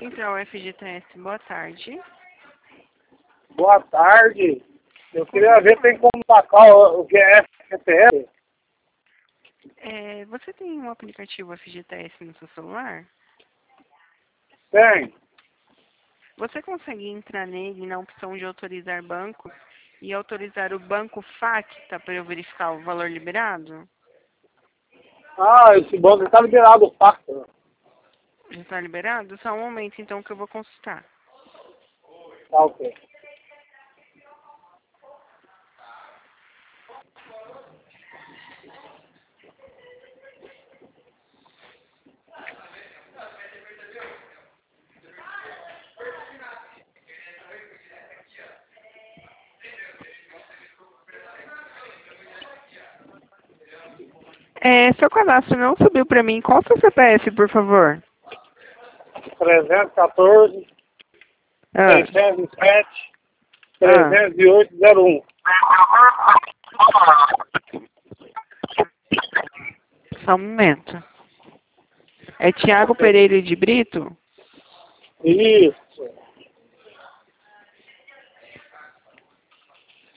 Central FGTS, boa tarde. Boa tarde. Eu queria ver se tem como sacar o que é FGTS. Você tem um aplicativo FGTS no seu celular? Tem. Você consegue entrar nele na opção de autorizar banco e autorizar o banco FACTA para eu verificar o valor liberado? Ah, esse banco está liberado o pacto. Já está liberado? Só um momento então que eu vou consultar. Tá, ok. Seu cadastro não subiu para mim. Qual o seu CPF, por favor? 314, 607, 30801. Só um momento. É Tiago Pereira de Brito? Isso.